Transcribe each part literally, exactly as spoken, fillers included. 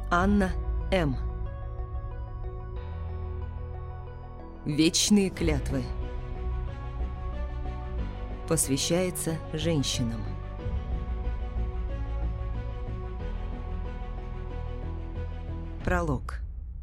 Анна М. Вечные клятвы. Посвящается женщинам. Пролог.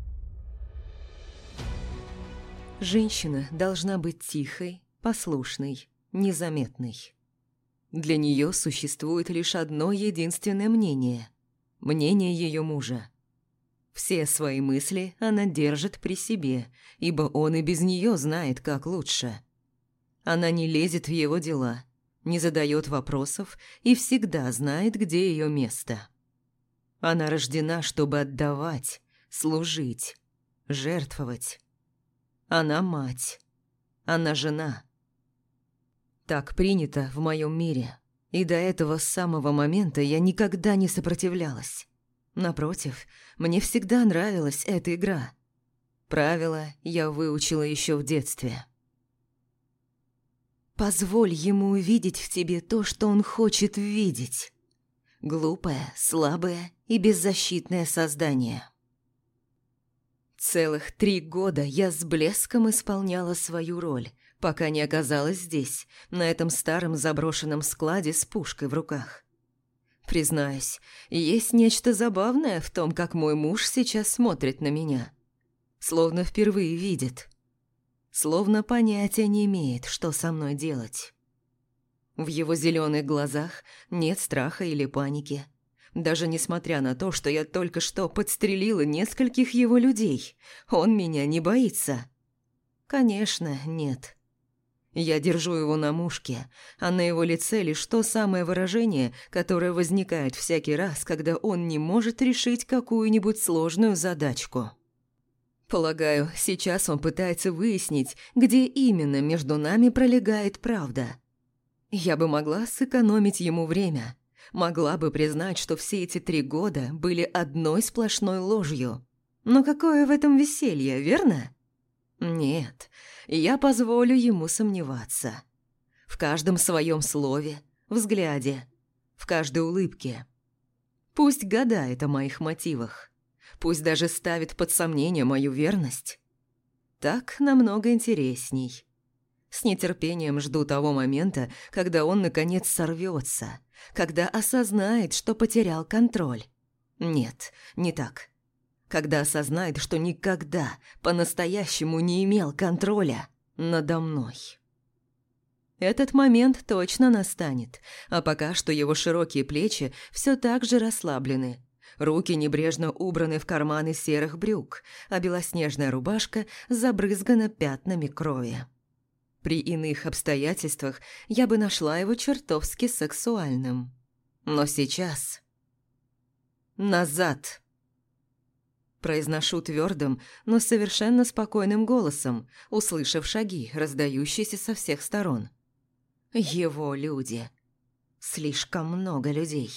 Женщина должна быть тихой, послушной, незаметной. Для нее существует лишь одно единственное мнение – мнение ее мужа. Все свои мысли она держит при себе, ибо он и без нее знает, как лучше. Она не лезет в его дела, не задает вопросов и всегда знает, где ее место. Она рождена, чтобы отдавать, служить, жертвовать. Она мать. Она жена. Так принято в моем мире, и до этого самого момента я никогда не сопротивлялась. Напротив, мне всегда нравилась эта игра. Правила я выучила еще в детстве. Позволь ему увидеть в тебе то, что он хочет видеть. Глупое, слабое и беззащитное создание. Целых три года я с блеском исполняла свою роль, пока не оказалась здесь, на этом старом заброшенном складе с пушкой в руках. Признаюсь, есть нечто забавное в том, как мой муж сейчас смотрит на меня. Словно впервые видит. Словно понятия не имеет, что со мной делать. В его зеленых глазах нет страха или паники. Даже несмотря на то, что я только что подстрелила нескольких его людей, он меня не боится. Конечно, нет. Я держу его на мушке, а на его лице лишь то самое выражение, которое возникает всякий раз, когда он не может решить какую-нибудь сложную задачку. Полагаю, сейчас он пытается выяснить, где именно между нами пролегает правда. Я бы могла сэкономить ему время, могла бы признать, что все эти три года были одной сплошной ложью. Но какое в этом веселье, верно? Нет, я позволю ему сомневаться. В каждом своем слове, взгляде, в каждой улыбке. Пусть гадает о моих мотивах. Пусть даже ставит под сомнение мою верность. Так намного интересней. С нетерпением жду того момента, когда он наконец сорвется, когда осознает, что потерял контроль. Нет, не так. Когда осознает, что никогда по-настоящему не имел контроля надо мной. Этот момент точно настанет, а пока что его широкие плечи все так же расслаблены. Руки небрежно убраны в карманы серых брюк, а белоснежная рубашка забрызгана пятнами крови. При иных обстоятельствах я бы нашла его чертовски сексуальным. Но сейчас... Назад! Произношу твердым, но совершенно спокойным голосом, услышав шаги, раздающиеся со всех сторон. Его люди. Слишком много людей.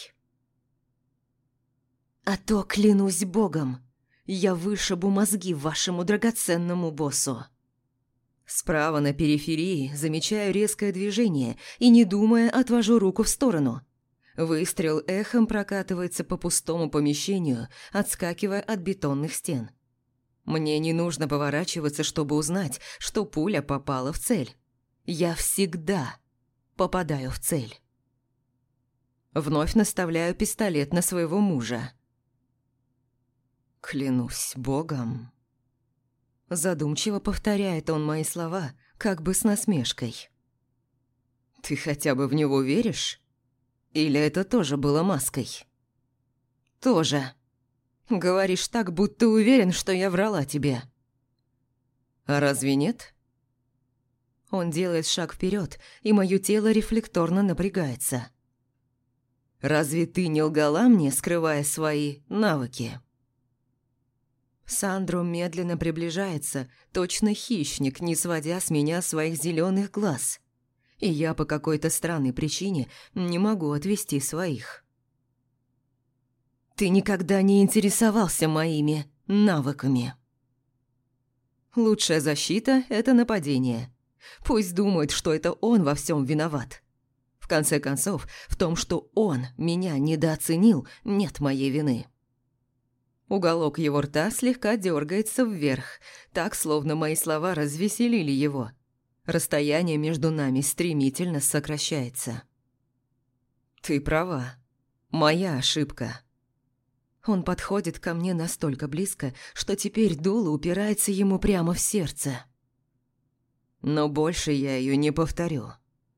А то, клянусь богом, я вышибу мозги вашему драгоценному боссу. Справа на периферии замечаю резкое движение и, не думая, отвожу руку в сторону. Выстрел эхом прокатывается по пустому помещению, отскакивая от бетонных стен. Мне не нужно поворачиваться, чтобы узнать, что пуля попала в цель. Я всегда попадаю в цель. Вновь наставляю пистолет на своего мужа. «Клянусь богом». Задумчиво повторяет он мои слова, как бы с насмешкой. «Ты хотя бы в него веришь? Или это тоже было маской?» «Тоже. Говоришь так, будто уверен, что я врала тебе». «А разве нет?» Он делает шаг вперед, и мое тело рефлекторно напрягается. «Разве ты не лгала мне, скрывая свои навыки?» Сандро медленно приближается, точно хищник, не сводя с меня своих зеленых глаз. И я по какой-то странной причине не могу отвести своих. «Ты никогда не интересовался моими навыками». Лучшая защита – это нападение. Пусть думает, что это он во всем виноват. В конце концов, в том, что он меня недооценил, нет моей вины. Уголок его рта слегка дергается вверх, так, словно мои слова развеселили его. Расстояние между нами стремительно сокращается. «Ты права. Моя ошибка». Он подходит ко мне настолько близко, что теперь дуло упирается ему прямо в сердце. Но больше я ее не повторю.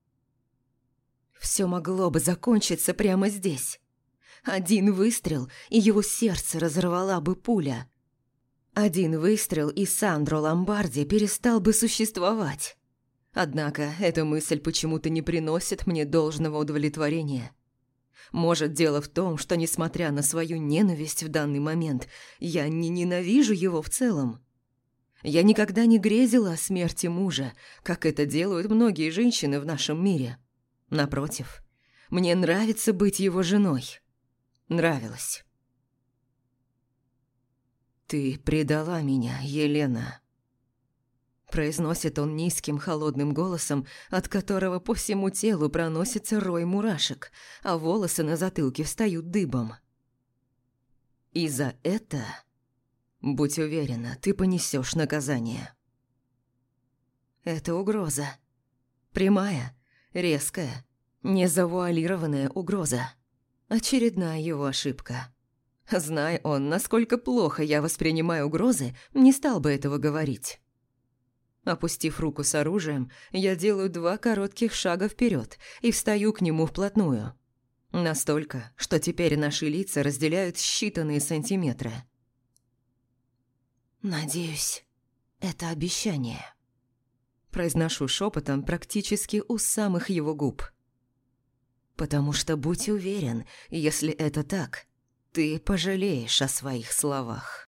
Все могло бы закончиться прямо здесь. Один выстрел, и его сердце разорвала бы пуля. Один выстрел, и Сандро Ломбарди перестал бы существовать. Однако эта мысль почему-то не приносит мне должного удовлетворения. Может, дело в том, что, несмотря на свою ненависть в данный момент, я не ненавижу его в целом. Я никогда не грезила о смерти мужа, как это делают многие женщины в нашем мире. Напротив, мне нравится быть его женой. Нравилось. «Ты предала меня, Елена», – произносит он низким холодным голосом, от которого по всему телу проносится рой мурашек, а волосы на затылке встают дыбом. «И за это, будь уверена, ты понесешь наказание». Это угроза. Прямая, резкая, незавуалированная угроза. Очередная его ошибка. Зная он, насколько плохо я воспринимаю угрозы, не стал бы этого говорить. Опустив руку с оружием, я делаю два коротких шага вперед и встаю к нему вплотную. Настолько, что теперь наши лица разделяют считанные сантиметры. «Надеюсь, это обещание», – произношу шепотом практически у самых его губ. «Потому что, будь уверен, если это так, ты пожалеешь о своих словах».